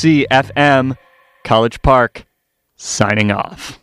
WMUC FM, College Park, signing off.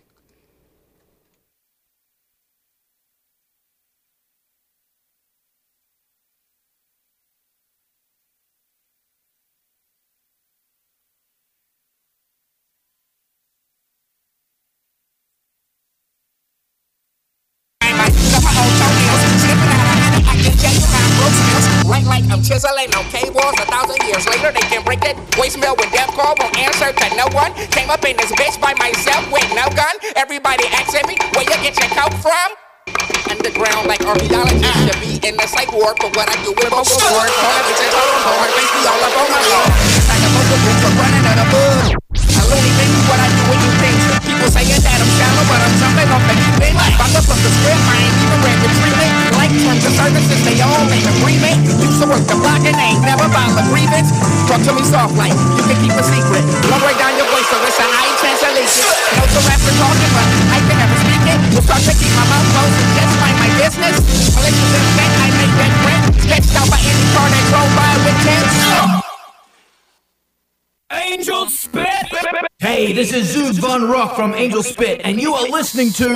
Like I'm chiseling on K-walls 1,000 years later, they can break it. Voicemail with death call, won't answer to no one. Came up in this bitch by myself with no gun. Everybody asking me, where you get your coke from? Underground like archaeology, to be in the psych ward for what I do with vocal cords. All bitches all face me all up on my lord. Like a vocal group for running out of wood. I only think what I do when you think. People saying that I'm shallow, but I'm jumping off the deep end. If I look up the script, I ain't even read the treatment. Like terms of services, they all make agreement. Used to work the block and they ain't never filed a grievance. Talk to me soft like you can keep a secret. Don't break down your voice so it's a high chance of leaking. No to after talking, but I can never speak it. We'll start to keep my mouth closed and just mind my business. Relationships that I make that print. Sketched out by any car that drove by with tents. Angel Spit! Hey, this is Zeus Von Rock from Angel Spit, and you are listening to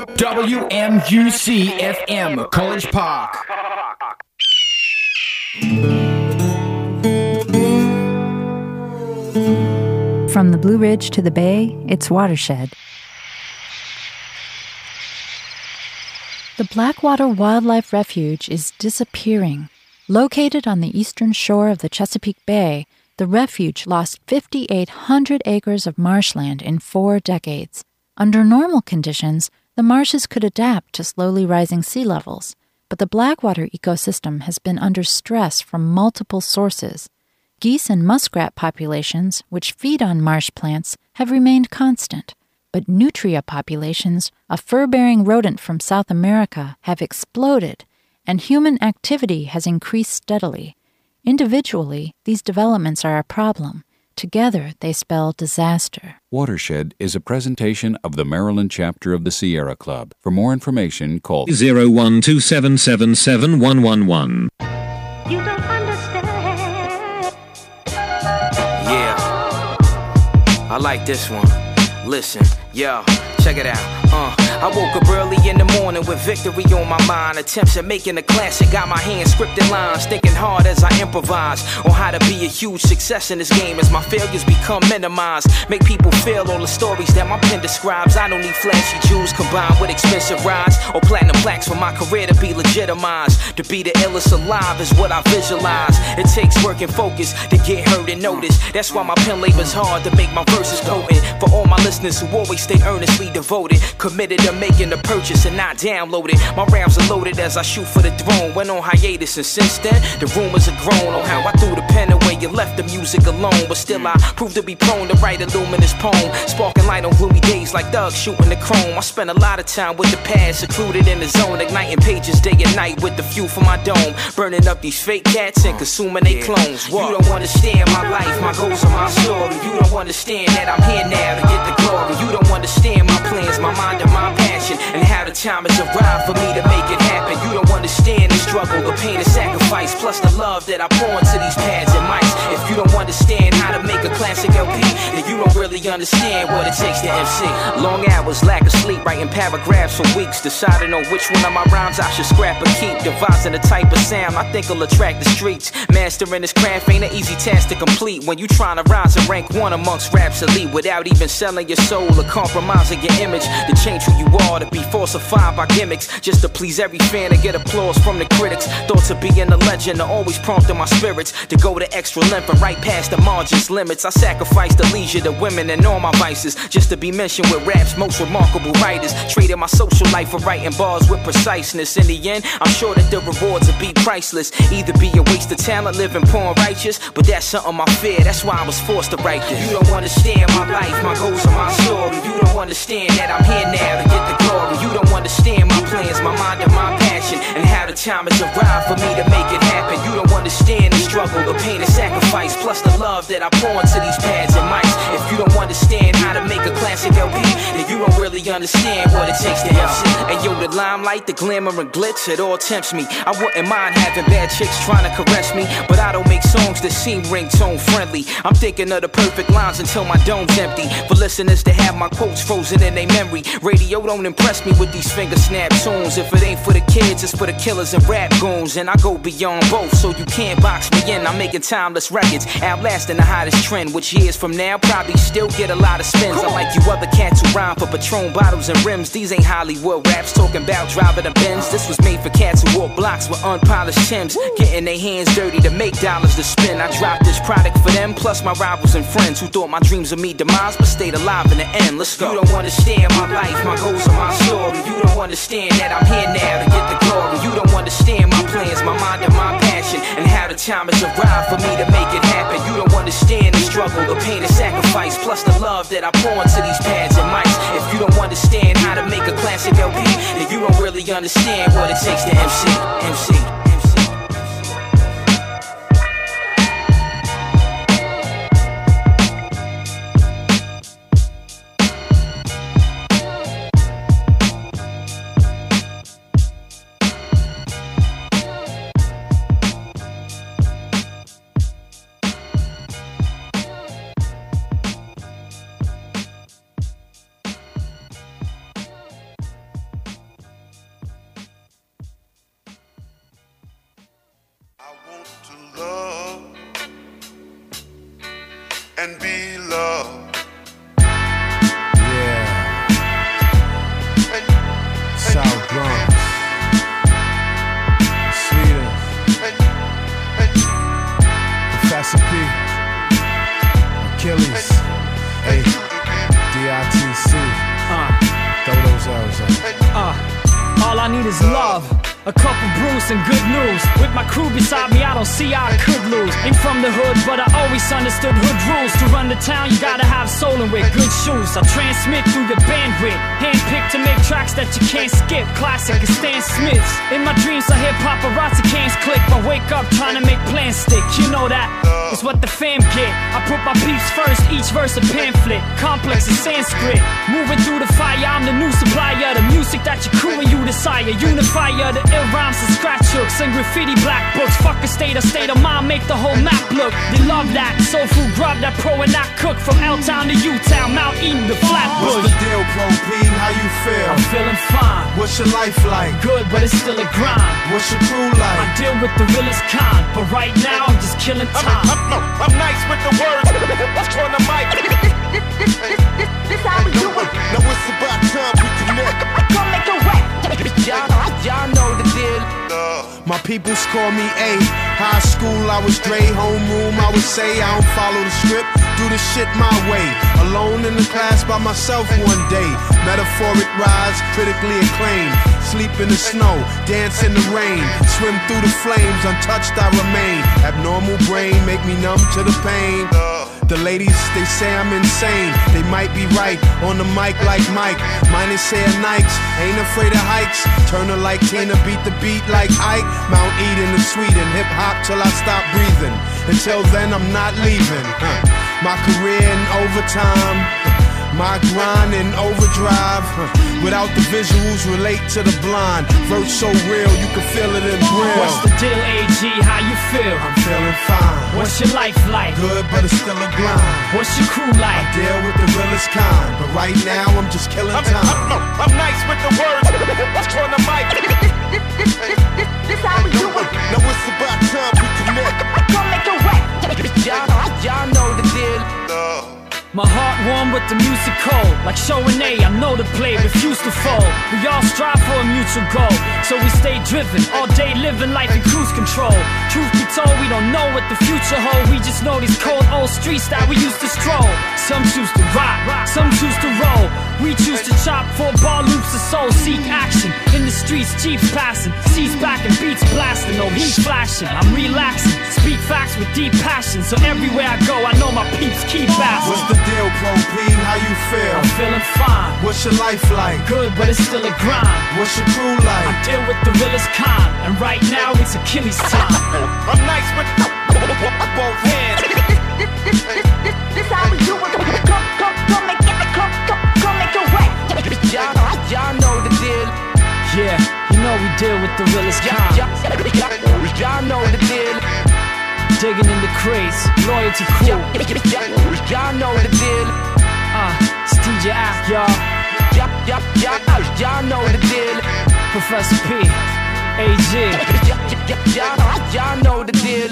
WMUC FM, College Park. From the Blue Ridge to the Bay, it's Watershed. The Blackwater Wildlife Refuge is disappearing. Located on the eastern shore of the Chesapeake Bay, the refuge lost 5,800 acres of marshland in 4 decades. Under normal conditions, the marshes could adapt to slowly rising sea levels, but the Blackwater ecosystem has been under stress from multiple sources. Geese and muskrat populations, which feed on marsh plants, have remained constant, but nutria populations, a fur-bearing rodent from South America, have exploded, and human activity has increased steadily. Individually, these developments are a problem. Together, they spell disaster. Watershed is a presentation of the Maryland chapter of the Sierra Club. For more information, call 012777111. You don't understand. Yeah, I like this one. Listen, yo, check it out. I woke up early in the morning with victory on my mind. Attempts at making a classic, got my hands scripted lines. Thinking hard as I improvise on how to be a huge success in this game as my failures become minimized. Make people feel all the stories that my pen describes. I don't need flashy jewels combined with expensive rides or platinum plaques for my career to be legitimized. To be the illest alive is what I visualize. It takes work and focus to get heard and noticed. That's why my pen labors hard to make my verses potent. For all my listeners who always stay earnestly devoted, committed to making the purchase and not downloaded. My rounds are loaded as I shoot for the throne. Went on hiatus and since then the rumors have grown on how I threw the pen away and left the music alone. But still I proved to be prone to write a luminous poem, sparking light on gloomy days like thugs shooting the chrome. I spent a lot of time with the past, secluded in the zone, igniting pages day and night with the fuel for my dome, burning up these fake cats and consuming their clones. What? You don't understand my life, my goals and my story. You don't understand that I'm here now to get the glory. You don't understand my plans, my mind and my passion, and how the time has arrived for me to make it happen. You don't understand the struggle, the pain and sacrifice, plus the love that I pour into these pads and mics. If you don't understand how to make a classic LP, then you don't really understand what it takes to MC. Long hours, lack of sleep, writing paragraphs for weeks, deciding on which one of my rhymes I should scrap or keep, devising the type of sound I think will attract the streets. Mastering this craft ain't an easy task to complete when you trying to rise and rank one amongst rap's elite without even selling your soul or compromising your image to change who you are, to be falsified by gimmicks just to please every fan and get applause from the critics. Thoughts of being a legend are always prompting my spirits to go the extra length and right past the margins limits. I sacrifice the leisure, the women and all my vices just to be mentioned with rap's most remarkable writers. Traded my social life for writing bars with preciseness. In the end, I'm sure that the rewards will be priceless. Either be a waste of talent, living poor and righteous, but that's something I fear, that's why I was forced to write this. You don't understand my life, my goals and my story. You don't understand that I'm here now to get the glory. You don't understand my plans, my mind and my passion, and how the time has arrived for me to make it happen. You don't understand the struggle, the pain and sacrifice, plus the love that I pour into these pads and mics. If you don't understand how to to make a classic LP, then you don't really understand what it takes to MC. And yo, the limelight, the glamour and glitz, it all tempts me. I wouldn't mind having bad chicks trying to caress me, but I don't make songs that seem ringtone friendly. I'm thinking of the perfect lines until my dome's empty. For listeners to have my quotes frozen in their memory. Radio don't impress me with these finger snap tunes. If it ain't for the kids, it's for the killers and rap goons. And I go beyond both, so you can't box me in. I'm making timeless records, outlasting the hottest trend, which years from now probably still get a lot of spins. I like you other cats who rhyme for Patron bottles and rims. These ain't Hollywood raps talking about driving a Benz. This was made for cats who walk blocks with unpolished Timbs, getting their hands dirty to make dollars to spend. I dropped this product for them, plus my rivals and friends who thought my dreams of me demise, but stayed alive in the end. Let's go. You don't understand my life, my goals and my story. You don't understand that I'm here now to get the glory. You don't understand my plans, my mind and my passion, and how the time has arrived for me to make it happen. You don't understand the struggle, the pain and sacrifice, plus the love that I pour into these pads and mics. If you don't understand how to make a classic LP, then you don't really understand what it takes to MC. And be loved. Yeah. South Bronx. Sweden. Professor P. Achilles. A. DITC. Throw those L's up. All I need is love, a couple brews and good news. With my crew beside me, I don't see how I could lose. Ain't from the hood, but I always understood hood rules. To run the town, you gotta have soul and wear good shoes. I transmit through your bandwidth, handpicked to make tracks that you can't skip. Classic as Stan Smith's. In my dreams, I hear paparazzi cans click. I wake up trying to make plans stick. You know that is what the fam get. I put my peeps first, each verse a pamphlet. Complex is Sanskrit. Moving through the fire, I'm the new supplier. The music that your crew and you desire. Unifier, the ill rhymes and scratch hooks and graffiti black books. Fuck a state of mind, make the whole map look. They love that soul food grub that pro and not cook. From L-Town to U-Town, Mount Eden to Flatbush. What's the deal, Pro P? How you feel? I'm feeling fine. What's your life like? Good, but it's still a grind. What's your crew like? I deal with the realest kind, but right now I'm just killing time. I'm nice with the words. On the mic. This how we do it. Now it's about time we connect. Come make it wet. Y'all know the deal. My peoples call me A. High school, I was Dre. Homeroom, I would say I don't follow the script. Do the shit my way. Alone in the class by myself one day. Metaphoric rise, critically acclaimed. Sleep in the snow, dance in the rain. Swim through the flames, untouched I remain. Abnormal brain, make me numb to the pain. The ladies, they say I'm insane. They might be right, on the mic like Mike. Minus hair Nikes, ain't afraid of hikes. Turn her like Tina, beat the beat like Ike. Mount Eden is Sweden, hip hop till I stop breathing. Until then, I'm not leaving. My career in overtime, my grind in overdrive. Without the visuals, relate to the blind. Verse so real, you can feel it in real. What's the deal, AG? How you feel? I'm feeling fine. What's your life like? Good, but it's still a grind. What's your crew like? I deal with the realest kind, but right now I'm just killing time. I'm nice with the words. On the mic. This how we do it. Now it's about time we connect. Come make it wet. Y'all know the deal. My heart warm with the music cold. Like Show and A, I know the play, refuse to fold. We all strive for a mutual goal, so we stay driven, all day living life in cruise control. Truth be told, we don't know what the future holds. We just know these cold old streets that we used to stroll. Some choose to rock, some choose to roll. We choose to chop 4-bar loops of soul. Seek action in the streets, jeeps passing, seats back and beats blasting. No heat flashing, I'm relaxing. Speak facts with deep passion, so everywhere I go, I know my peeps keep asking. What's the deal, Pro P? How you feel? I'm feeling fine. What's your life like? Good, but it's still a grind. What's your crew like? I deal with the realest kind, and right now it's Achilles time. I'm nice with both hands. This how we do it. Come make it. the realest kind. Y'all know the deal. Digging in the crates, loyalty crew. Y'all know the deal. It's DJ Act, y'all. Y'all know the deal. Professor P, AG. Y'all know the deal.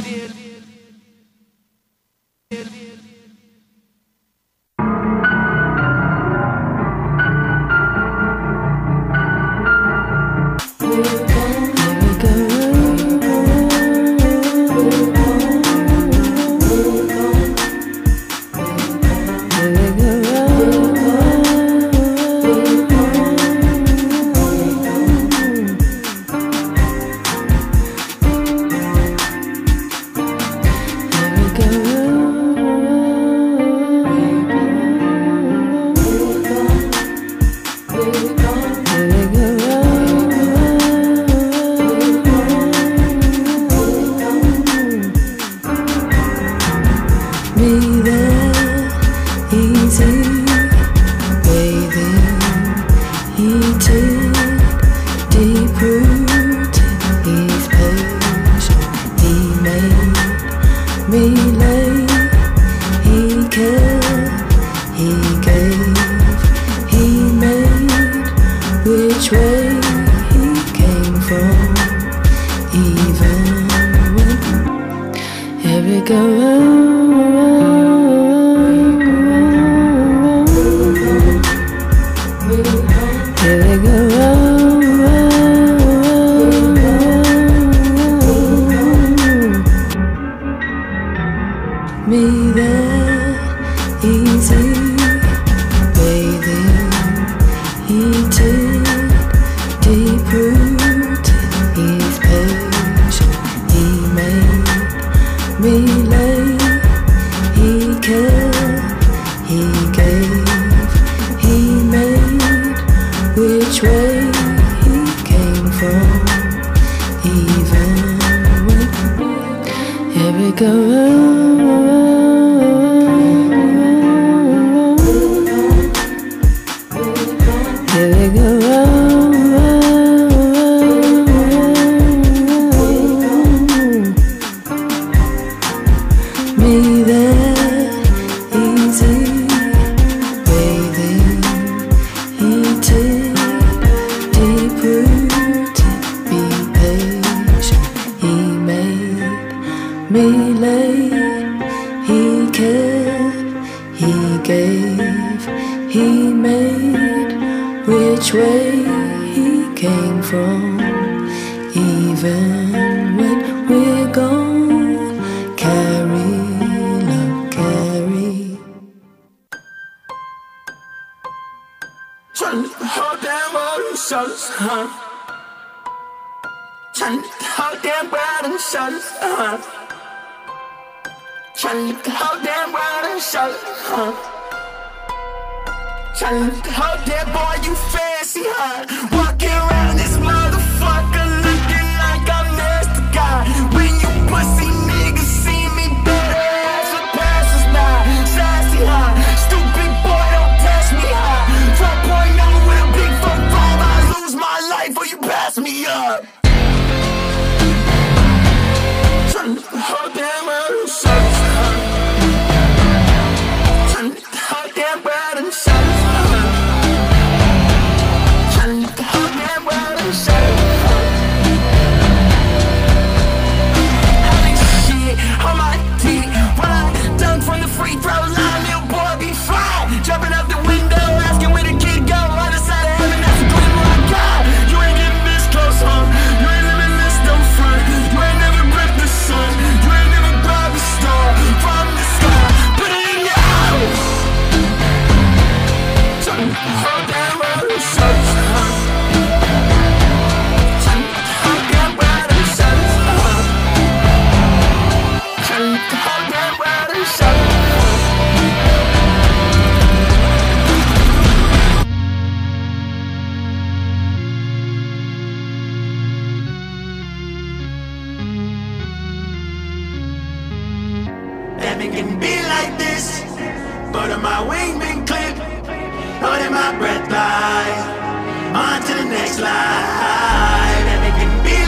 my breath by on to the next life. And it can be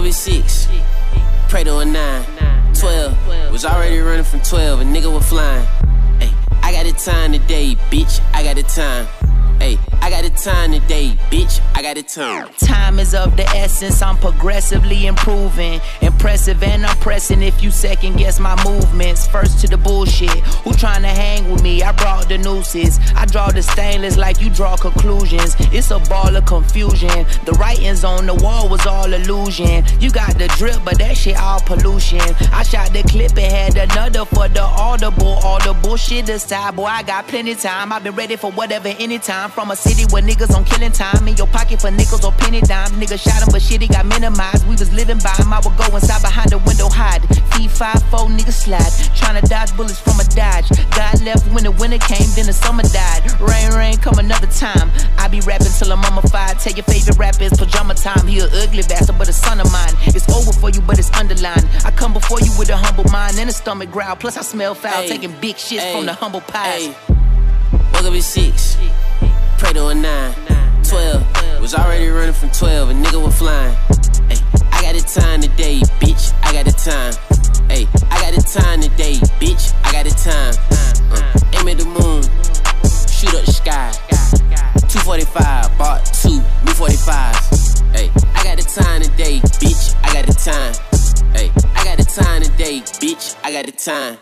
up at 6, pray to a 9, 12, was already running from 12, a nigga was flying. Ay, I got the time today, bitch, I got the time. Hey, I got the time today, bitch, I got the time. Time is of the essence, I'm progressively improving. Impressive and I'm pressing if you second guess my movements. First to the bullshit, who tryna hang with me? I brought the nooses. I draw the stainless like you draw conclusions. It's a ball of confusion. The writings on the wall was all illusion. You got the drip, but that shit all pollution. I shot the clip and had another for the audible. All the bullshit aside, boy, I got plenty time. I've been ready for whatever, anytime. From a city where niggas on killing time. In your pocket for nickels or penny dimes. Niggas shot him, but shit, he got minimized. We was living by him. I would go inside behind the window, hide. Feed 5-4, niggas slide. Tryna dodge bullets from a Dodge. God left when the winter came, then the summer died. Rain, come another time. I be rapping till I'm mummified. Tell your favorite rapper it's pajama time. He a ugly bastard, but a son of mine. It's over for you, but it's underlined. I come before you with a humble mind and a stomach growl. Plus I smell foul, taking big shits from the humble pies. Woke up at 6, pray to a 9, 12, was already running from 12, a nigga was flying. Ay, I got the time today, bitch, I got the time. Ay, I got the time today, bitch, I got the time. Aim at the moon, shoot up the sky. 245, bought 2 new 45s. Ay, I got the time today, bitch, I got the time. Ay, I got the time today, bitch, I got the time.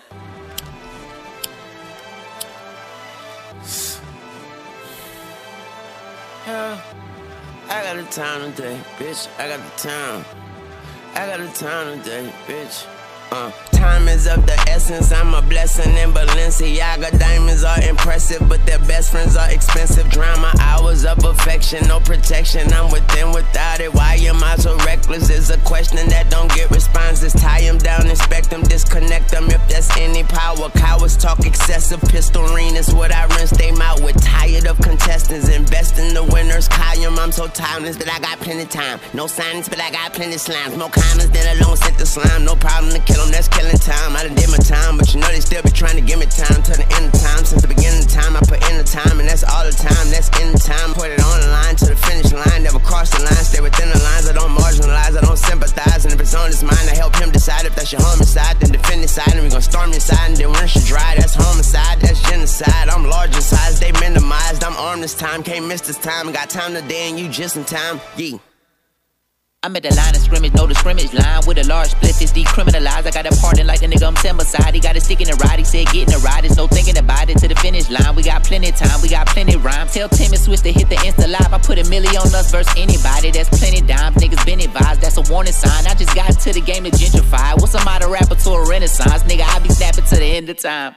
Yeah, I got the time today, bitch. I got the time. I got the time today, bitch. Time is of the essence, I'm a blessing in Balenciaga. Diamonds are impressive, but their best friends are expensive. Drown my hours of affection, no protection, I'm within without it. Why am I so reckless is a question that don't get responses. Tie them down, inspect them, disconnect them if there's any power. Cowards talk excessive, pistol is what I rinse them out with. Tired of contestants, invest in the winners. Kayam, I'm so timeless that I got plenty time. No science, but I got plenty slimes. No comments that alone sent the slime. No problem to kill them, that's killing time. I done did my time, but you know they still be trying to give me time till the end of time. Since the beginning of time, I put in the time, and that's all the time. That's in the time. Put it on the line to the finish line. Never cross the line, stay within the lines. I don't marginalize, I don't sympathize. And if it's on his mind, I help him decide if that's your homicide. Then defend his side, and we gon' storm inside. And then once you dry, that's homicide, that's genocide. I'm large in size, they minimized. I'm armed this time, can't miss this time. Got time today, and you just in time. Yeah. I'm at the line of scrimmage, know the scrimmage line with a large split is decriminalized. I got a pardon like the nigga I'm sent beside. He got a stick in the ride, he said get in the ride. There's no thinking about it to the finish line. We got plenty time, we got plenty rhymes. Tell Tim and Swiss to hit the Insta live. I put $1 million on us versus anybody. That's plenty dimes, niggas been advised. That's a warning sign. I just got into the game to gentrify. What's a modern rapper to a renaissance? Nigga, I be snapping to the end of time.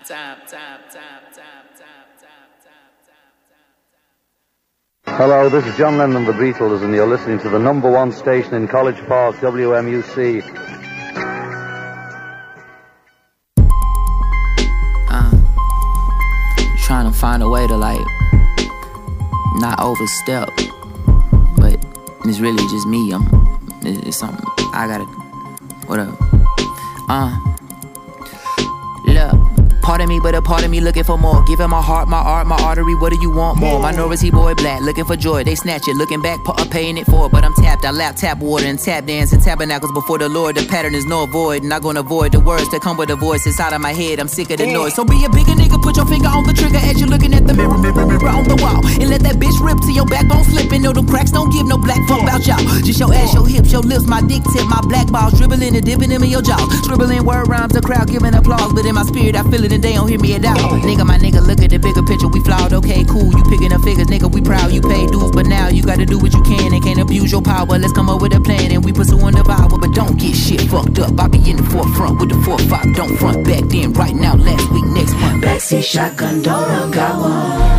Hello, this is John Lennon and the Beatles, and you're listening to the #1 station in College Park, WMUC. Trying to find a way to, like, not overstep, but it's really just me. It's something I gotta, whatever. Look. Pardon me, but a part of me looking for more. Giving my heart, my art, my artery. What do you want more? Minority boy black, looking for joy. They snatch it, looking back, paying it for it. But I'm tapped, I lap tap water and tap dance and tabernacles before the Lord. The pattern is no avoid, not gonna avoid the words that come with a voice inside of my head. I'm sick of the noise. So be a bigger nigga, put your finger on the trigger as you're looking at the mirror on the wall. And let that bitch rip till your backbone slipping. No, them cracks don't give no black fuck about y'all. Just your ass, your hips, your lips, my dick tip, my black balls dribbling and dipping them in your jaw. Scribbling word rhymes, the crowd giving applause. But in my spirit, I feel it and they don't hear me at all. Nigga, my nigga, look at the bigger picture. We flawed, okay, cool. You picking up figures, nigga, we proud. You pay dues, but now you gotta do what you can and can't abuse your power. Let's come up with a plan and we pursuing the power. But don't get shit fucked up. I be in the forefront with the 4-5. Don't front back then, right now, last week, next month. Backseat shotgun, don't got one.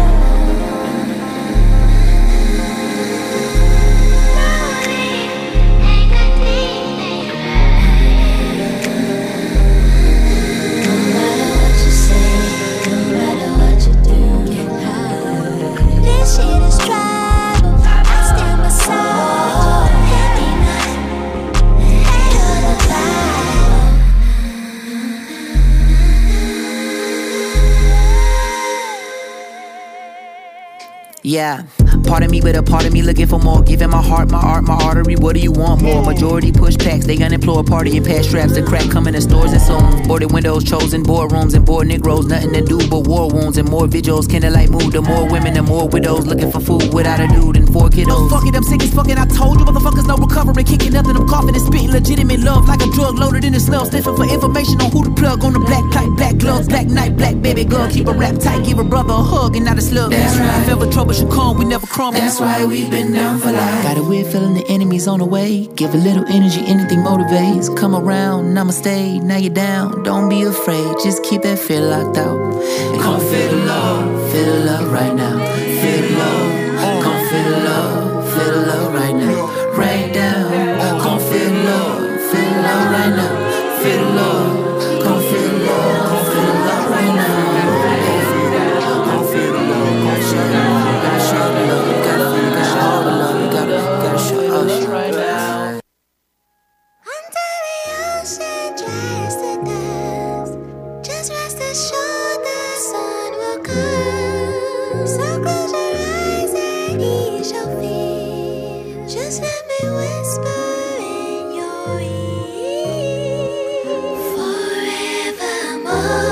Yeah, part of me, but a part of me looking for more. Giving my heart, my art, my artery. What do you want more? Majority push packs, they unemployed, party and pass straps. The crack coming in stores and saloons. Boarded windows, chosen boardrooms and bored Negroes. Nothing to do but war wounds and more vigils. Candlelight mood, the more women, the more widows. Looking for food without a dude and 4 kiddos. Oh, fuck it, I'm sick as fucking. I told you motherfuckers no recovery. Kicking nothing, I'm coughing and spitting legitimate love like a drug loaded in the smell. Sniffing for information on who to plug on the black kite, black gloves, black night, black baby girl. Keep a rap tight, give a brother a hug and not a slug. That's right. If ever trouble should come, we never crumble. That's why we've been down for life. Got a weird feeling the enemy's on the way. Give a little energy, anything motivates. Come around, namaste, now you're down. Don't be afraid, just keep that fear locked out. Come feel the love right now. Feel the love, come feel the love right now. Right down, come feel the love right now. Feel the love, come feel the love right now. Come feel the love, come show the love. Gotta show the love, gotta show the love, gotta show us right now. Under the ocean dries to dust. Just rest assured the sun will come. So close your eyes and ease your fear. Just let me whisper in your ear. Forevermore.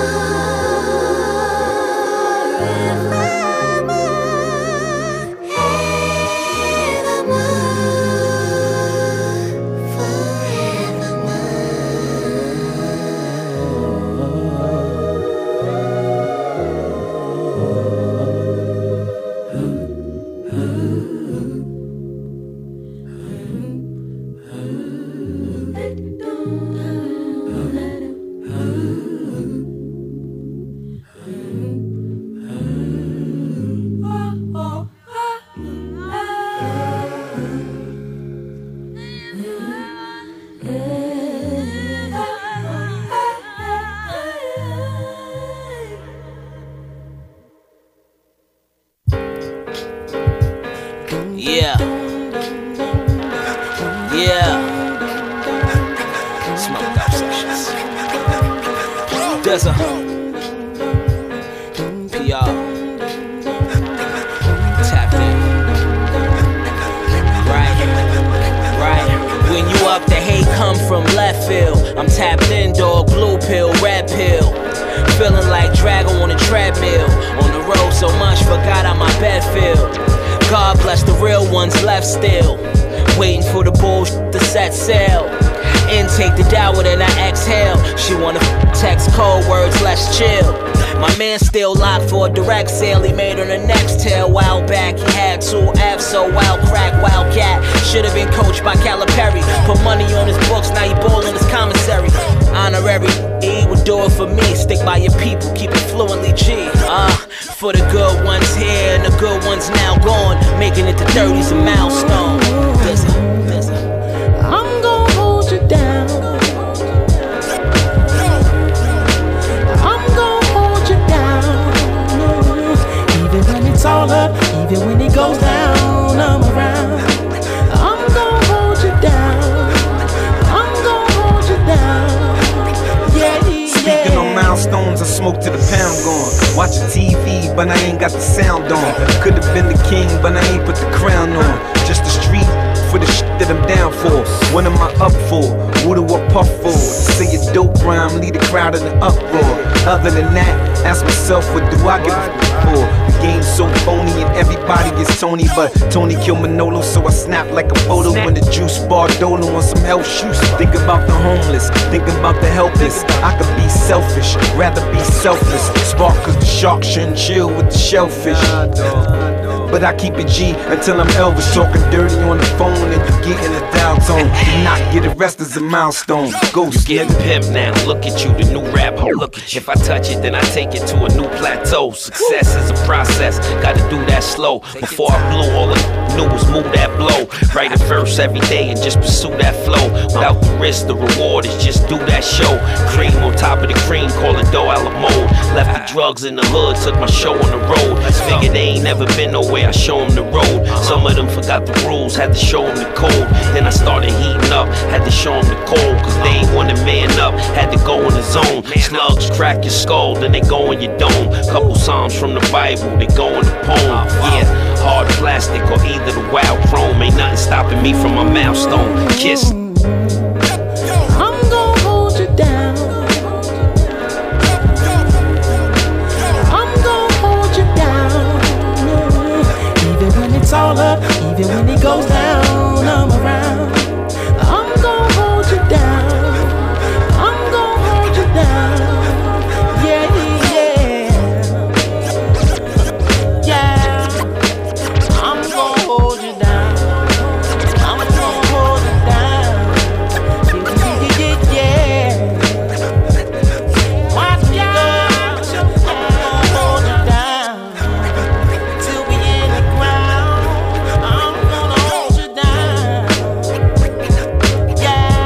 Yeah. Smoked out sessions. There's a PR. Tapped in. Right. When you up, the hate come from left field. I'm tapped in, dog. Blue pill, red pill. Feeling like Drago on a treadmill. On the road so much, forgot how my bed feel. God bless the real ones left still. Waiting for the bullshit to set sail. Intake the dower, then I exhale. She wanna text code words, let's chill. My man still locked for a direct sale. He made her the next tail. While back, he had 2 F's, so wild crack, wildcat. Should've been coached by Calipari. Put money on his books, now he ballin' his commissary. Honorary, he would do it for me. Stick by your people, keep it fluently G. For the good ones here and the good ones now gone. Making it to 30's a milestone. I'm gon' hold you down. I'm gon' hold you down. Even when it's all up, even when it goes down, I'm around. I'm gon' hold you down. I'm gon' hold you down. Yeah. Speaking on milestones, I smoke to the pound gone. Watching TV, but I ain't got the sound on. Could've been the king, but I ain't put the crown on. Just the street for the shit that I'm down for. What am I up for? What do I puff for? Say a dope rhyme, lead the crowd in an uproar. Other than that, ask myself, what do I give a for? The game's so phony and everybody gets Tony, but Tony killed Manolo, so I snap like a photo when the juice bar Dolo on some health shoes. Think about the homeless, think about the helpless. I could be selfish, rather be selfless. Spark cause the shark shouldn't chill with the shellfish. But I keep it G until I'm Elvis, talking dirty on the phone and you getting a dial tone. Not get arrested as a milestone. Ghost, you get pimp now. Look at you, the new rap. Look at you. If I touch it, then I take it to a new plateau. Success is a process, gotta do that slow. Before I blew, all I knew was move that blow. Write a verse every day and just pursue that flow. Without the risk, the reward is just do that show. Cream on top of the cream, call it dough a la mode. Left the drugs in the hood, took my show on the road. Figured they ain't never been nowhere, I show them the road. Some of them forgot the rules, had to show them the code. Then I started heating up, had to show them the cold. Cause they ain't wanna man up, had to go in the zone. Slugs crack your skull, then they go in your dome. Couple psalms from the Bible, they go in the poem. Yeah, hard plastic or either the wild chrome. Ain't nothing stopping me from my milestone. Kiss. I'm gonna hold you down. I'm gonna hold you down. Even when it's all up, even when it goes down, I'm around. I'm gonna hold you down. I'm gonna hold you down. Yeah, yeah. Yeah. I'm gonna hold you down. I'm gonna hold you down. Yeah. Watch me go. I'm gonna hold you down till we in the ground. I'm gonna hold you down. Yeah.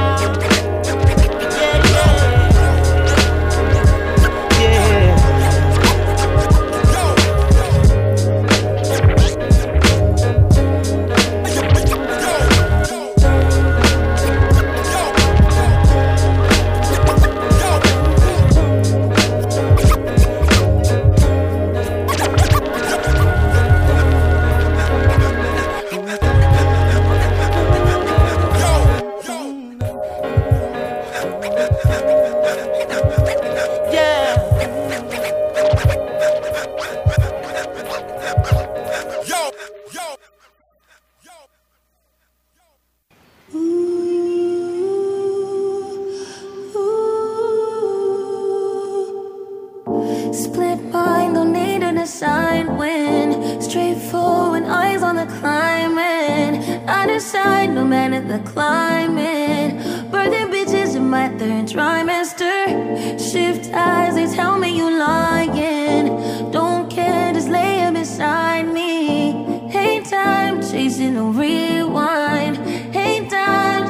Split mind, don't need to decide when. Straightforward, eyes on the climbing. I decide no matter the climate. Birthing bitches in my third trimester. Shift eyes, they tell me you lying. Don't care, just lay it beside me. Hate time, chasing a rewind. Hate time.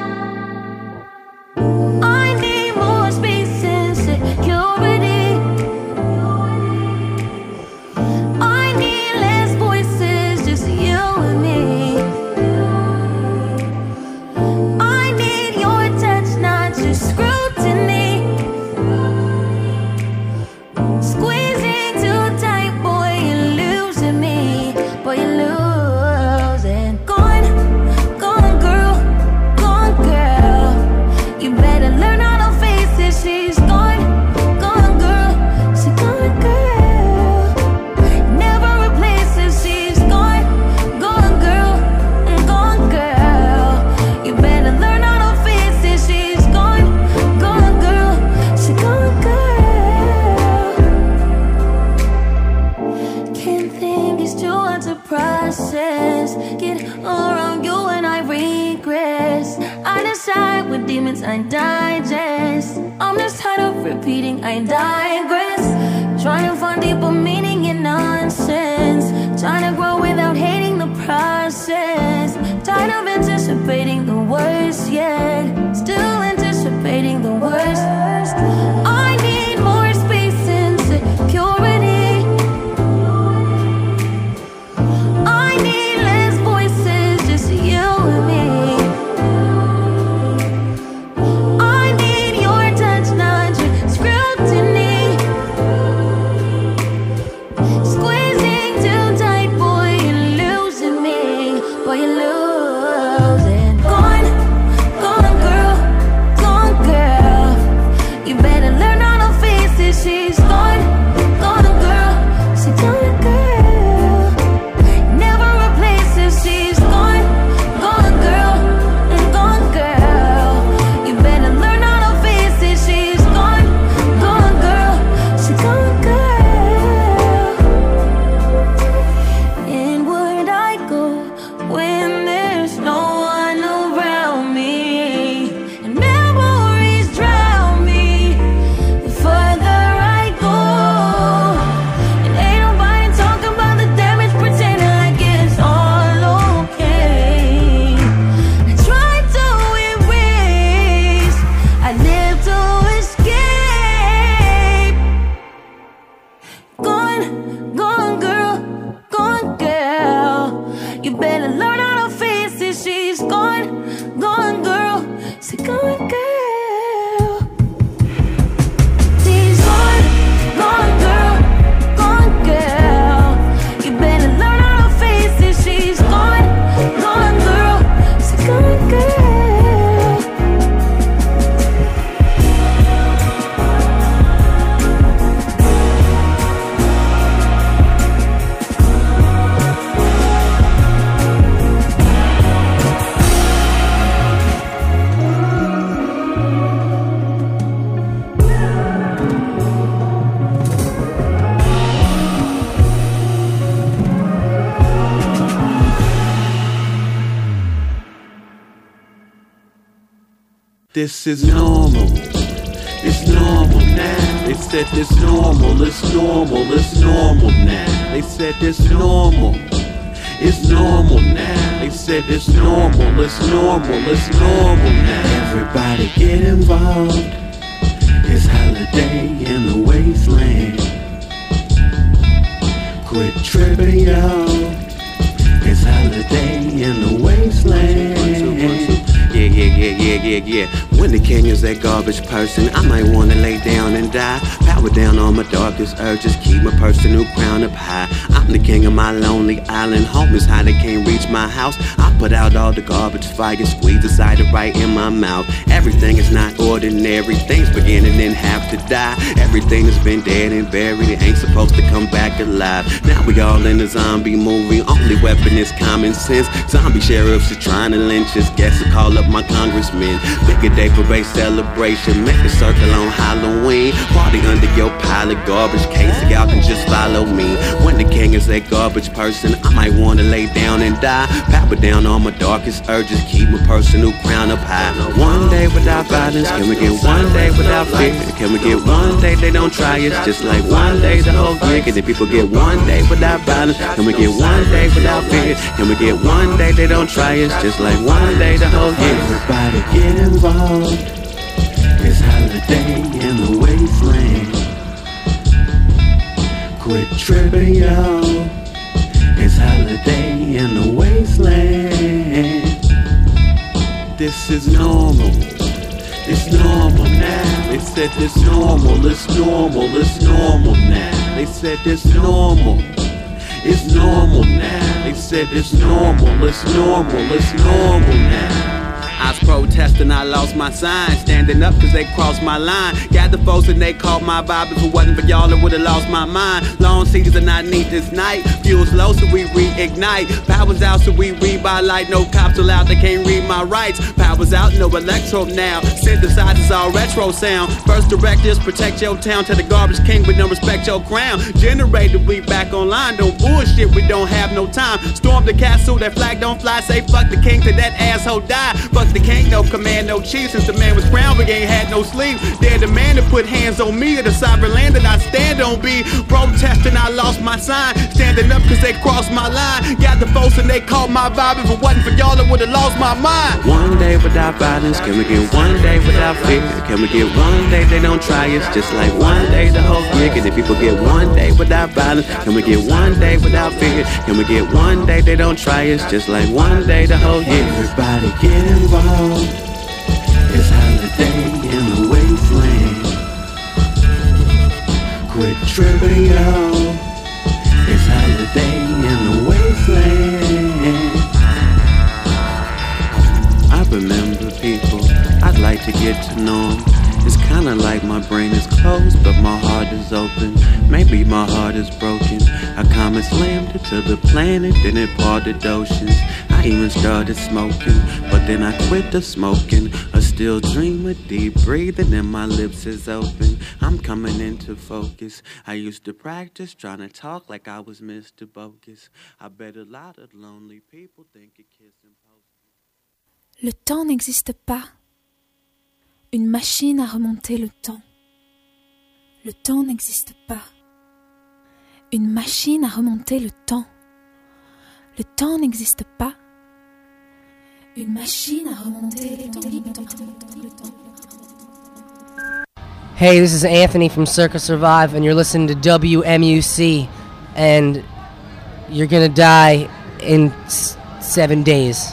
I need more space and security. I need less voices, just you and me. I need your touch, not just scrutiny. Squeezing too tight, boy, you're losing me. Boy, you're losing. Gone, gone girl, gone girl. You better learn how to face it. She's gone, gone girl. She's gone girl. Never replaces. She's gone, gone girl, gone girl. You better learn how to face it. She's gone, gone girl. She's gone girl. Can't think, it's too hard to process. Get around you and I regress. I decide with demons I digest. I'm just tired of repeating, I digress. Trying to find deeper meaning in nonsense. Trying to grow without hating the process. Tired of anticipating the worst, yet still anticipating the worst. I need more space and security. I need less voices, just you and me. I need your touch, not your scrutiny. Squeezing too tight, boy, you're losing me. Boy, you're losing. Gone, gone girl. This is normal. It's normal now. They said this normal. It's normal. It's normal now. They said this normal. It's normal now. They said it's normal. It's normal. It's normal now. Everybody get involved. It's holiday in the wasteland. Quit tripping, y'all. It's holiday in the wasteland. Yeah. When the king is that garbage person, I might wanna lay down and die. Power down on my darkest urges, keep my personal crown up high. I'm the king of my lonely island. Home is how they can't reach my house. I put out all the garbage fire, squeeze the cider right in my mouth. Everything is not ordinary, things beginning and have to die. Everything has been dead and buried, it ain't supposed to come back alive. Now we all in a zombie movie, only weapon is common sense. Zombie sheriffs are trying to lynch us, guess I call up my congressman. Pick a day for a celebration, make a circle on Halloween. Party under your pile of garbage case, so y'all can just follow me. When the king is a garbage person, I might wanna lay down and die. Power down on my darkest urges, keep my personal crown up high. One day without violence, can we get one day without fear? Can we get one day they don't try us, just like one day the whole year? Can the people get one day without violence? Can we get one day without fear? Can we get one day they don't try us, just like one day the whole year? Everybody get involved. It's holiday in the wasteland. Quit tripping, y'all. It's holiday in the wasteland. This is normal. It's normal now. They said this normal. It's normal. It's normal now. They said this normal. It's normal now. They said it's normal. It's normal. It's normal now. I was protesting, I lost my sign. Standing up cause they crossed my line. Got the folks and they caught my vibe. If it wasn't for y'all, I would've lost my mind. Long season, I need this night. Fuel's low, so we reignite. Power's out, so we read by light. No cops allowed, they can't read my rights. Power's out, no electro now. Synthesizers all retro sound. First directives, protect your town. Tell the garbage king, but don't respect your crown. Generator, we back online. Don't bullshit, we don't have no time. Storm the castle, that flag don't fly. Say fuck the king till that asshole die. Fuck the king, no command, no chief. Since the man was crowned, we ain't had no sleep. They're the man to put hands on me, the sovereign land that I stand on. Be protesting, I lost my sign. Standing up cause they crossed my line. Got the folks and they caught my vibe. If it wasn't for y'all, I would've lost my mind. One day without violence, can we get one day without fear? Can we get one day they don't try us, just like one day the whole year? Can the people get one day without violence? Can we get one day without fear? Can we get one day they don't try us, just like one day the whole year? Everybody get involved. It's holiday in the wasteland. Quit tripping, y'all. It's holiday in the wasteland. I remember people, I'd like to get to know them. It's kinda like my brain is closed, but my heart is open. Maybe my heart is broken. A comet slammed it to the planet, then it parted oceans. I even started smoking, but then I quit the smoking. A still dreamer, deep breathing, and my lips is open. I'm coming into focus. I used to practice trying to talk like I was Mr. Bogus. I bet a lot of lonely people think a kiss impossible. Le temps n'existe pas. Une machine à remonter le temps. Le temps n'existe pas. Une machine à remonter le temps. Le temps n'existe pas. Une machine à remonter le temps. Hey, this is Anthony from Circa Survive, and you're listening to WMUC, and you're gonna die in 7 days.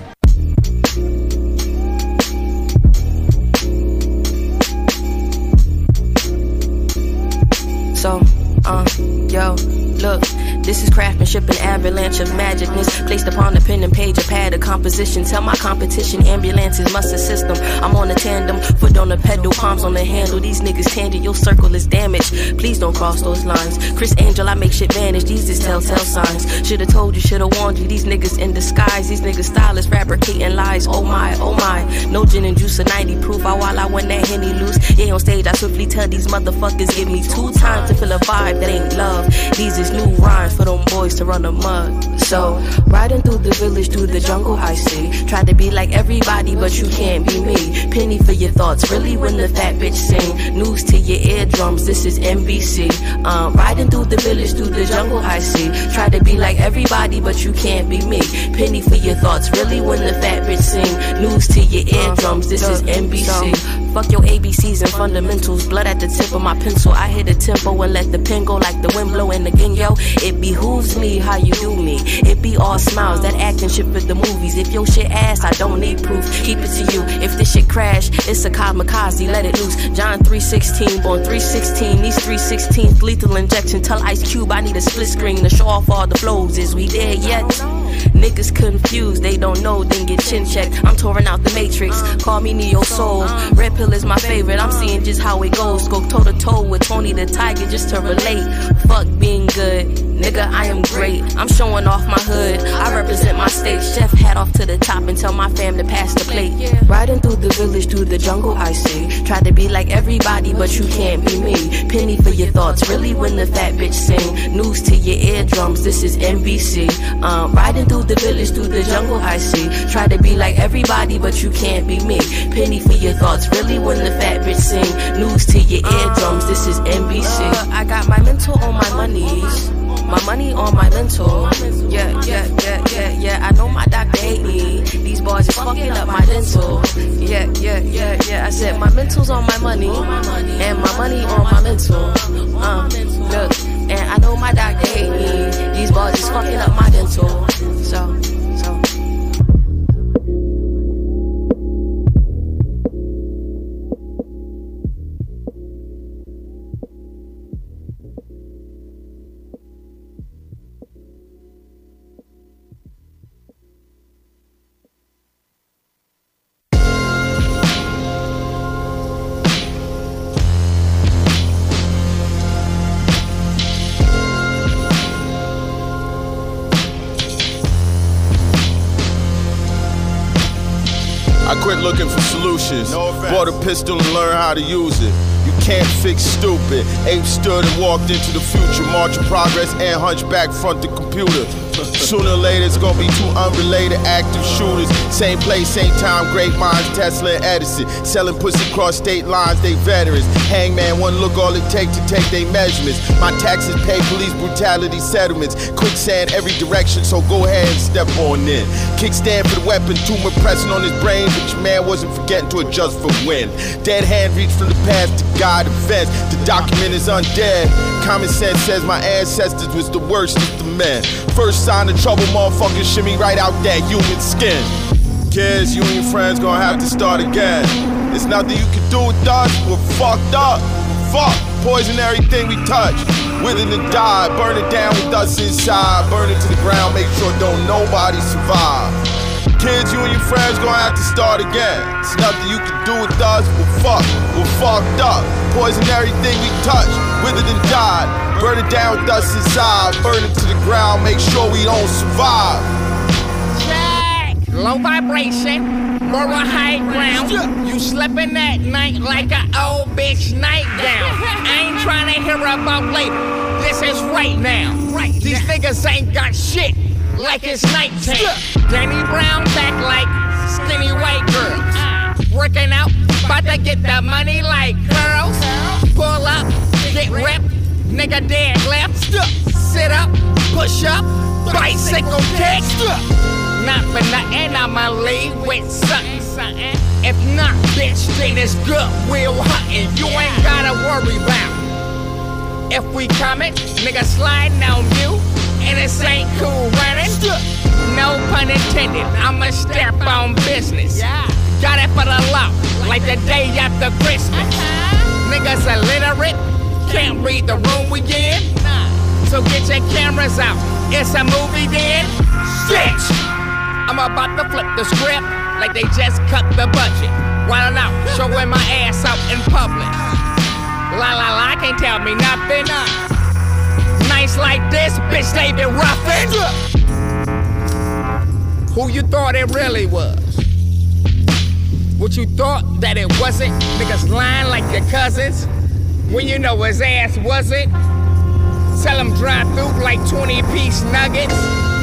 So, yo, look, this is craftsmanship, an avalanche of magicness placed upon the pen and page, a pad of composition. Tell my competition, ambulances must assist them. I'm on a tandem, foot on the pedal, palms on the handle. These niggas tangent, your circle is damaged. Please don't cross those lines. Chris Angel, I make shit vanish. These is telltale signs. Should've told you, should've warned you. These niggas in disguise. These niggas stylists fabricating lies. Oh my, oh my. No gin and juice, a 90 proof. While I went that Henny loose. Yeah, on stage, I swiftly tell these motherfuckers, give me 2 times to feel a vibe that ain't love. These is new rhymes for them boys to run amok. So, riding through the village, through the jungle, I see. Try to be like everybody, but you can't be me. Penny for your thoughts, really when the fat bitch sing. News to your eardrums, this is NBC. Riding through the village, through the jungle, I see. Try to be like everybody, but you can't be me. Penny for your thoughts, really when the fat bitch sing. News to your eardrums, this is NBC. Fuck your ABCs and fundamentals, blood at the tip of my pencil. I hit a tempo and let the pen go like the wind blow. And again, yo, it behooves me how you do me. It be all smiles, that acting shit for the movies. If your shit ass, I don't need proof. Keep it to you. If this shit crash, it's a kamikaze, let it loose. John 3:16, born 3:16. These 3:16 lethal injection. Tell Ice Cube I need a split screen to show off all the flows. Is we there yet? Niggas confused, they don't know, then get chin checked. I'm touring out the Matrix, call me Neo Soul. Red Pill is my favorite, I'm seeing just how it goes. Go toe to toe with Tony the Tiger just to relate. Fuck being good, nigga, I am great. I'm showing off my hood, I represent my state. Chef hat off to the top and tell my fam to pass the plate. Riding through the village, through the jungle, I see. Try to be like everybody, but you can't be me. Penny for your thoughts, really when the fat bitch sing. News to your eardrums, this is NBC. Riding through the village, through the jungle, I see. Try to be like everybody, but you can't be me. Penny for your thoughts, really when the fat bitch sing. News to your eardrums, this is NBC. I got my mental on my monies. My money on my mental. Yeah. I know my doctor hate me. These boys is fucking up my dental. Yeah. I said my mental's on my money. And my money on my mental. Look, and I know my doctor hate me. These boys is fucking up my dental. So. I quit looking for solutions. Bought a pistol and learned how to use it. You can't fix stupid. Ape stood and walked into the future. March of progress and hunchback front the computer. Sooner or later it's gonna be two unrelated active shooters. Same place, same time, great minds, Tesla and Edison. Selling pussy across state lines, they veterans. Hangman, one look all it take to take they measurements. My taxes pay police brutality settlements. Quicksand every direction, so go ahead and step on in. Kickstand for the weapon, tumor pressing on his brain, but your man wasn't forgetting to adjust for wind. Dead hand reach from the past to guide events. The document is undead. Common sense says my ancestors was the worst of the men. First sign of trouble, motherfuckers shimmy right out that human skin. Kids, you and your friends gonna have to start again. There's nothing you can do with us, we're fucked up. Fuck, poison everything we touch. Wither and die, burn it down with us inside. Burn it to the ground, make sure don't nobody survive. Kids, you and your friends gonna have to start again. There's nothing you can do with us, we're fucked up. Poison everything we touch, withered and died. Burn it down with us inside, burn it to the ground, make sure we don't survive. Check, low vibration, more on high ground. You slipping that night like an old bitch nightgown. I ain't trying to hear about later, this is right now. These niggas ain't got shit like it's nighttime. Danny Brown back like skinny white girls. Working out, about to get the money like girls. Pull up, get ripped, nigga dead left. Sit up, push up, bicycle kick. Not for nothing, I'ma leave with something. If not, bitch, then it's good Will Hunting. You ain't gotta worry about if we coming, nigga sliding on you. And this ain't cool running. No pun intended, I'ma step on business. Got it for the law, like the day after Christmas. Niggas illiterate, can't read the room we in. So get your cameras out, it's a movie then. Bitch, I'm about to flip the script like they just cut the budget. Wildin' out, showing my ass out in public. La, can't tell me nothing. Nights like this, bitch, they been roughin'. Who you thought it really was? What you thought that it wasn't? Niggas lying like your cousins when you know his ass wasn't. Tell them drive through like 20-piece nuggets.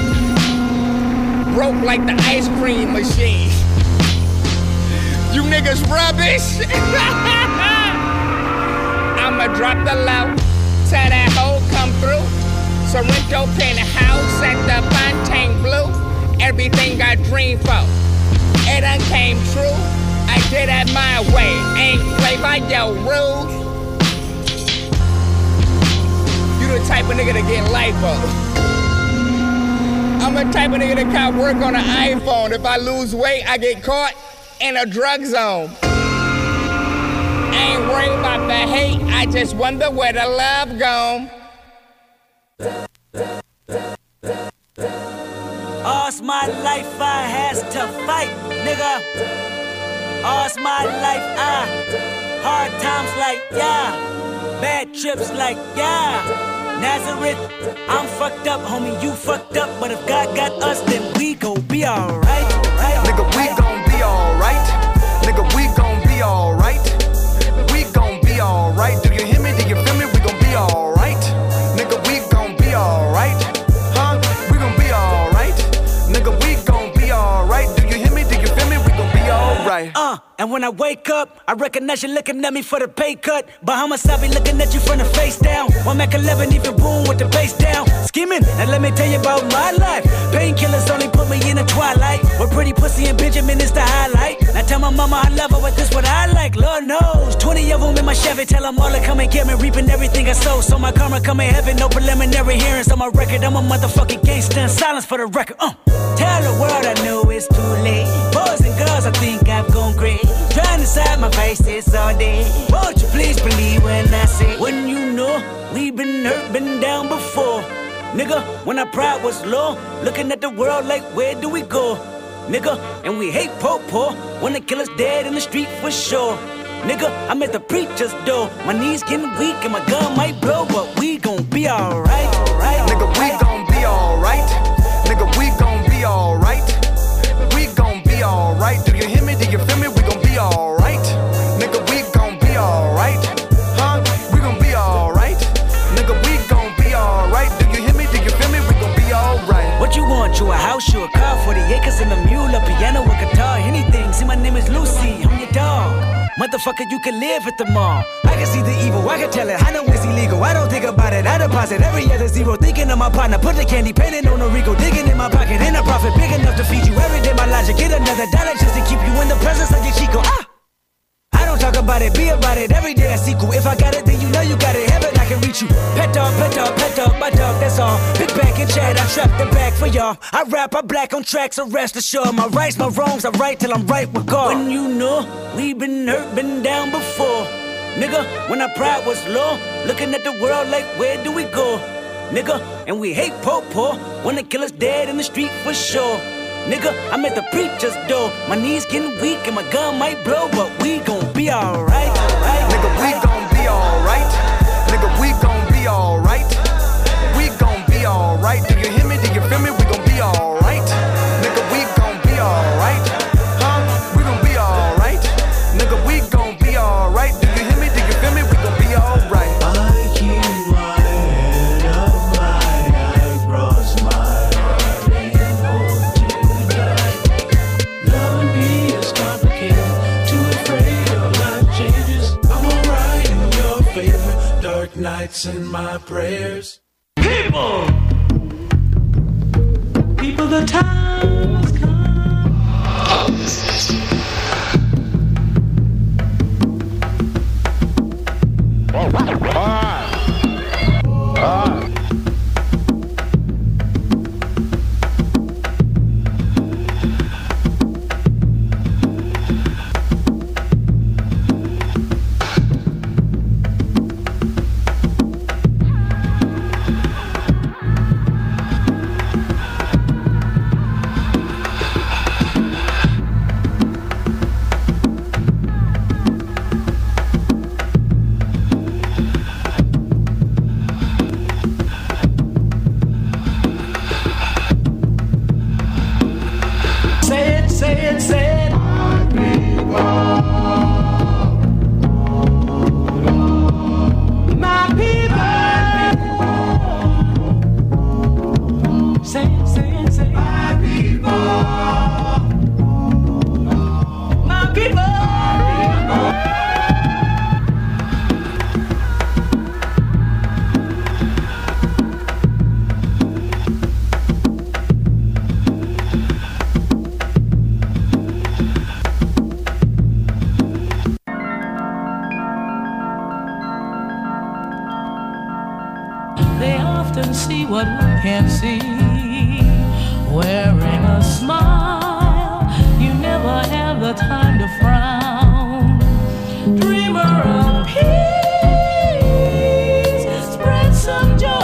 Broke like the ice cream machine. You niggas rubbish. I'ma drop the low, tell that hoe come through. Sorrento penthouse at the Fontainebleau. Everything I dreamed for, it done came true. I did it my way, ain't play by your rules. You the type of nigga to get lipo. I'm the type of nigga that can't work on an iPhone. If I lose weight, I get caught in a drug zone. I ain't worried about the hate, I just wonder where the love gone. All's my life I has to fight, nigga. All's my life hard times like yeah, bad trips like yeah. Nazareth, I'm fucked up, homie, you fucked up. But if God got us, then we gon' be alright. Nigga, we gon' be alright. Nigga, we gon' be alright. We gon' be alright. Do you hear me? Do you feel me? We gon' be alright. Nigga, we gon' be alright. Huh? We gon' be alright. Nigga, we gon' be alright. Do you hear me? Do you feel me? We gon' be alright. And when I wake up, I recognize you looking at me for the pay cut. Bahamas, I be looking at you from the face down. One Mac 11, even boom with the bass down. Scheming, now let me tell you about my life. Painkillers only put me in the twilight. With pretty pussy and Benjamin is the highlight. Now tell my mama I love her, but this what I like, Lord knows. 20 of them in my Chevy, tell them all to come and get me. Reaping everything I sow, so my karma come in heaven. No preliminary hearings on my record. I'm a motherfucking gangster, silence for the record. Tell the world I know it's too late. Boys and girls, I think I've gone great. Trying to side my faces all day. Won't you please believe when I say, when you know we been hurt, been down before. Nigga, when our pride was low, looking at the world like where do we go? Nigga, and we hate po-po, wanna kill us dead in the street for sure. Nigga, I'm at the preacher's door. My knees getting weak and my gun might blow, but we gon' be alright. Nigga, we gon' be alright. Nigga, we gon' be alright. We gon' be alright. Do you hear me? Do you feel me? We gon' be alright. Nigga, we gon' be alright. Huh? We gon' be alright. Nigga, we gon' be alright. Do you hear me? Do you feel me? We gon' be alright. What you want? You a house, you a car, 40 acres and a mule, a piano, a guitar, anything. See, my name is Lucy, I'm your dog. Motherfucker, you can live at the mall. I can see the evil, I can tell it, I know it's illegal. I don't think about it, I deposit every other zero. Thinking of my partner, put the candy, painting on a Rico. Digging in my pocket, in a profit, big enough to feed you every day. My logic, get another dollar just to keep you in the presence of your Chico. I don't talk about it, be about it, every day I sequel. If I got it, then you know you got it, heaven I can reach you. Pet dog, my dog, that's all. Big back and chat, I trap the back for y'all. I rap, I black on tracks, so rest assured. My rights, my wrongs, I right till I'm right with God. When you know, we been hurt, been down before. Nigga, when our pride was low, looking at the world like where do we go? Nigga, and we hate po-po, wanna kill us dead in the street for sure. Nigga, I'm at the preacher's door. My knees getting weak and my gun might blow, but we gon' be alright. Nigga, we gon' be alright. Nigga, we gon' be alright. We gon' be alright. Do you hear me? Do you feel me? We gon' be alright. Nigga, we gon' be alright. Huh? We gon' be alright. Nigga, we gon' be alright. Do you hear me? Do you feel me? We gon' be alright. I keep my head up high, I cross my heart and hope to die. Loving me is complicated, too afraid of life changes. I'm alright in your favor, dark nights and my prayers. People, the time has come. They often see what we can't see. Wearing a smile, you never have the time to frown. Dreamer of peace, spread some joy.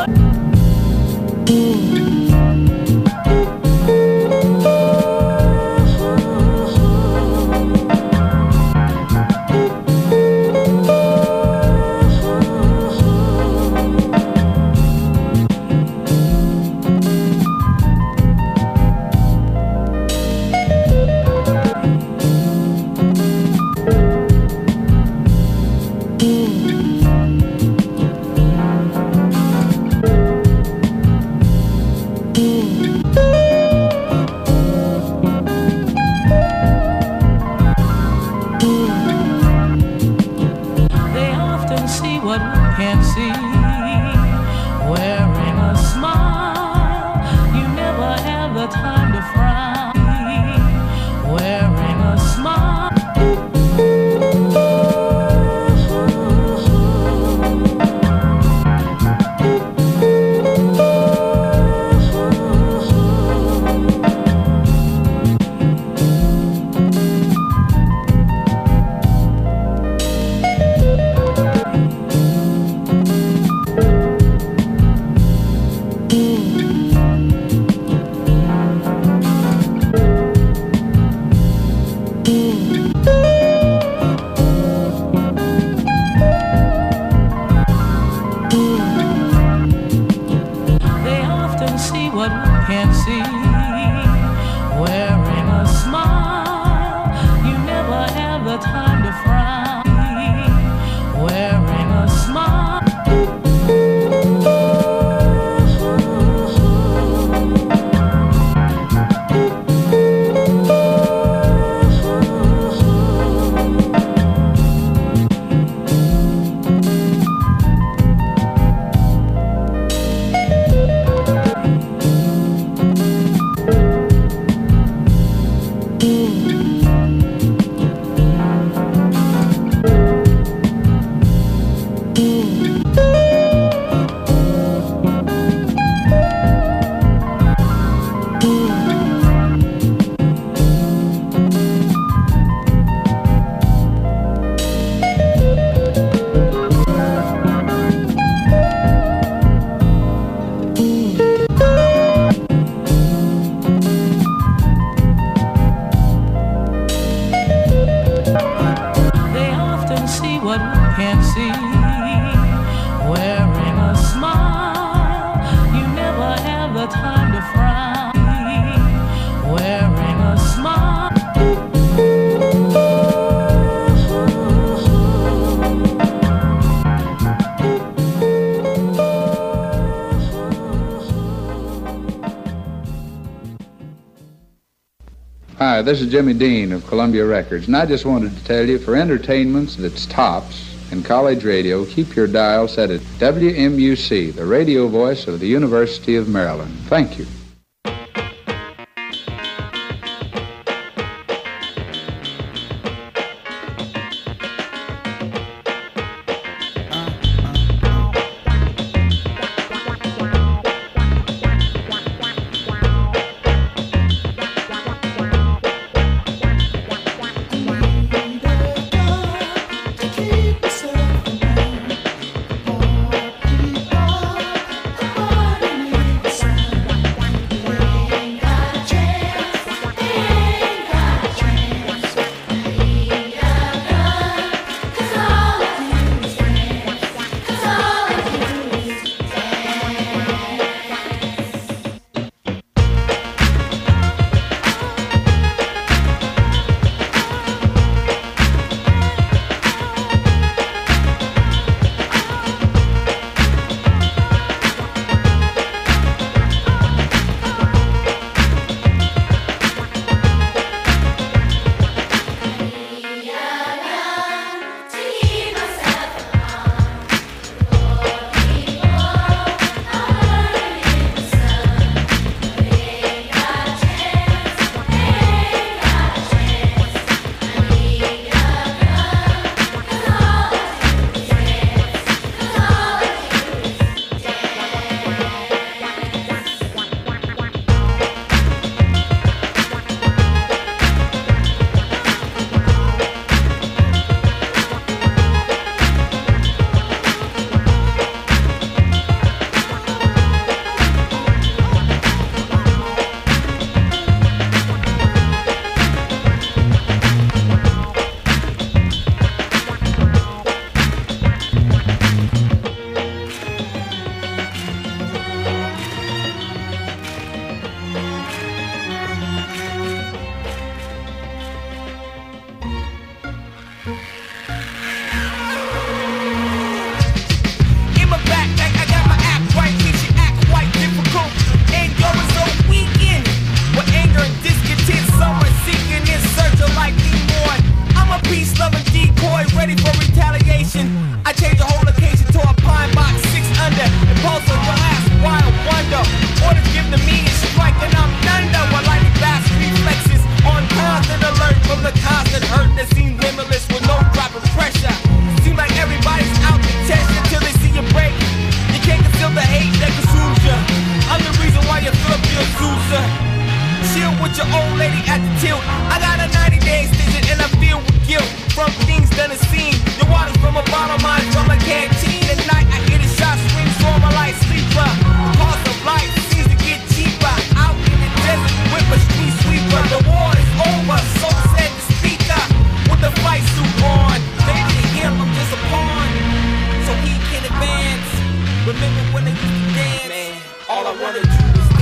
Hi, this is Jimmy Dean of Columbia Records, and I just wanted to tell you, for entertainments that's tops in college radio, keep your dial set at WMUC, the radio voice of the University of Maryland. Thank you. Azusa. Chill with your old lady at the tilt. I got a 90-day extension and I feel with guilt from things done and seen. Your water's from a bottle, mine's from a canteen. At night I hear the shot swing, so I'm a light sleeper. The cost of life seems to get cheaper. Out in the desert with a street sweeper. The war is over, so said the speaker. With the fight suit on, maybe to him I'm just a pawn, so he can advance. Remember when they used to dance? Man, all I wanna do is